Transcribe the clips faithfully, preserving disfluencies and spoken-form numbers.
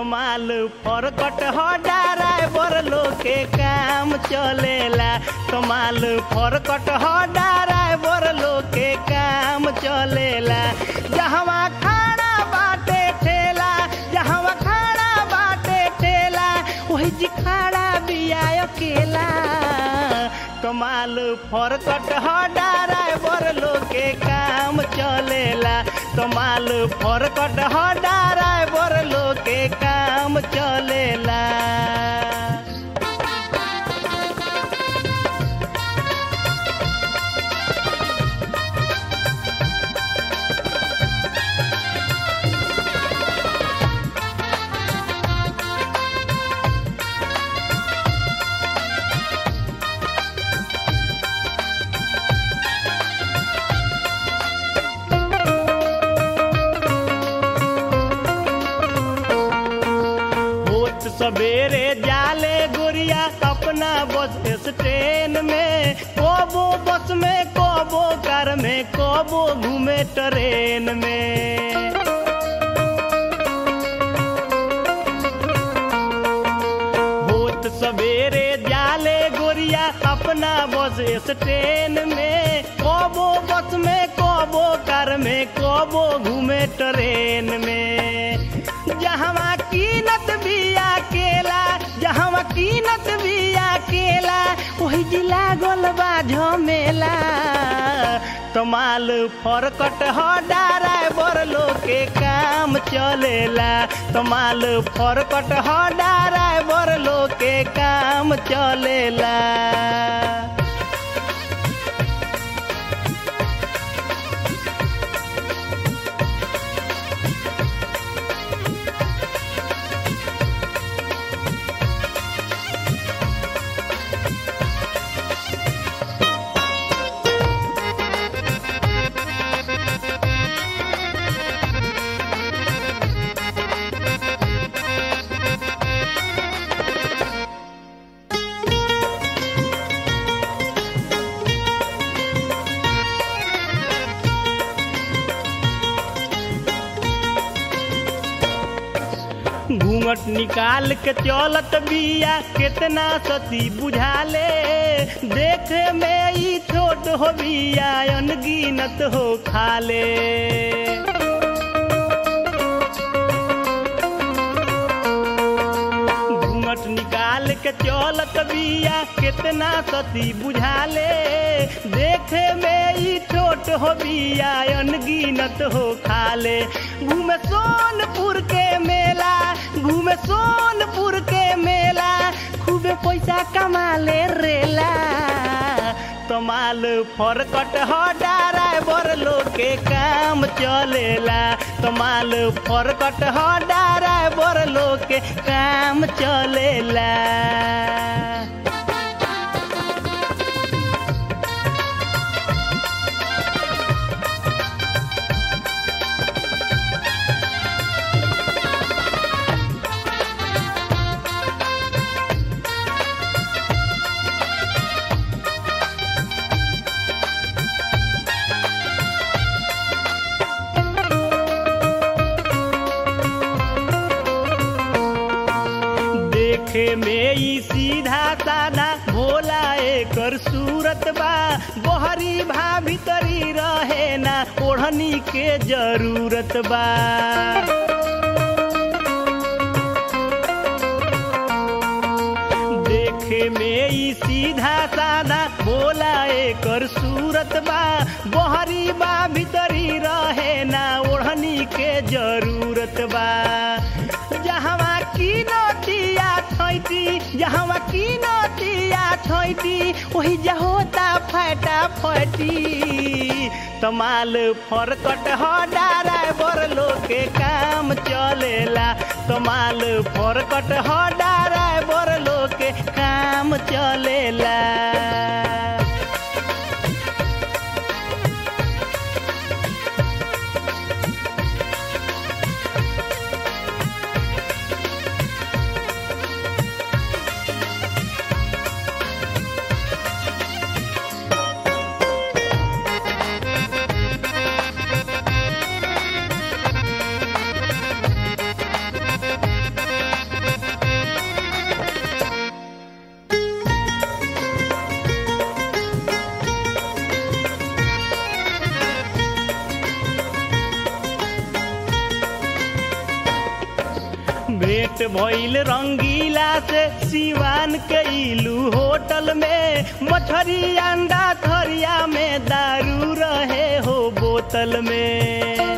तमाल फरकट हो ड्राइवर लोग के काम चलेला। तमाल फरकट हो ड्राइवर लोग के काम चलेला। जहवा खाना बाटे ठेला, जहवा खाना बाटे ठेला, वही जी खाड़ा बिया अकेला। तमाल फरकट हो ड्राइवर लोग के काम चलेला। तमाल फरकट हो ड्राइवर लोग के काम चलेला। सवेरे जाले गोरिया अपना बस ट्रेन में, कोबो बस में कोबो कार में कोबो घूमे ट्रेन में। होत सवेरे जाले गोरिया अपना बस ट्रेन में, कोबो बस में कोबो कार में कोबो घूमे ट्रेन में। जहाँ कीनत बिया केला, जहाँ कीनत बिया केला, वही जिला गोलबा झमेला। तमाल फरकट हो ड्राइवर लोग के काम चलेला। तमाल फरकट हो ड्राइवर लोग के काम चलेला। घूंघट निकाल के चलत बिया कितना सती बुझाले। देखे में ई छोट हो बिया अनगिनत हो खाले। घूंघट निकाल के चलत बिया कितना सती बुझाले। देखे में ई छोट हो बिया अनगिनत हो खाले। घूमे सोनपुर के मेला, घूमे सोनपुर के मेला, खूबे पैसा कमा ले रेला। तमाल फरकट हो ड्राइवर लोग के काम चलेला। तमाल फरकट हो ड्राइवर लोग के काम चलेला। देखे में ई सीधा साधा भोला एकर सूरत बा। बहरी भा भीतरी रहे ना ओढ़नी के जरूरत बा। देखे में ई सीधा साधा भोला एकर सूरत बा। बहरी बा भीतरी रहे ना ओढ़नी के जरूरत बा। जहाँ कीनतिया छैटी, जहाँ कीनतिया छैटी, वही जहोता फटा फटी। तमाल फरकट हो ड्राइवर लोग के काम चलेला। तमाल फरकट हो ड्राइवर लोग के काम चलेला। भइल रंगीला से सिवान के इलू होटल में मछरी अंडा थरिया में दारू रहे हो बोतल में।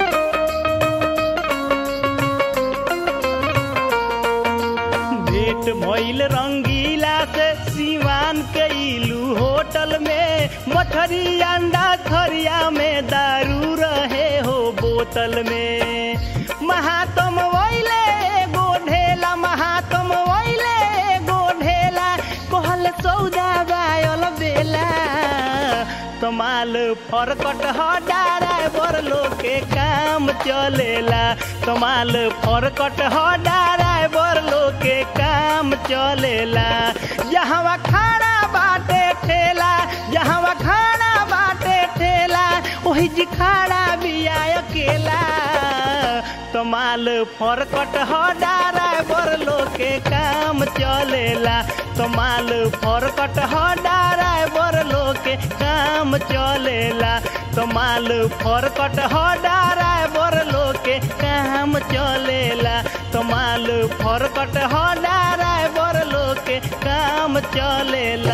भेंट भइल रंगीला से सिवान के इलू होटल में मछरी अंडा थरिया में दारू रहे हो बोतल में। महात्म वैले एगो ढेला महात्म वैले एगो ढेला कहल सौदा बायल बेला तमाल फरकट ह ड्राइवर लोग के काम चलेला तमाल फरकट ह ड्राइवर लोग के काम चलेला। यहाँ खाना बाटे ठेला यहाँ खाना बाटे ठेला वही जी खाना बिया अकेला तमाल फरकट ह ड्राइवर लोग के काम चलेला तमाल फरकट ह ड्राइवर लोग के काम चलेला तमाल फरकट ह ड्राइवर लोग के काम चलेला तमाल फरकट ह ड्राइवर लोग के काम चलेला।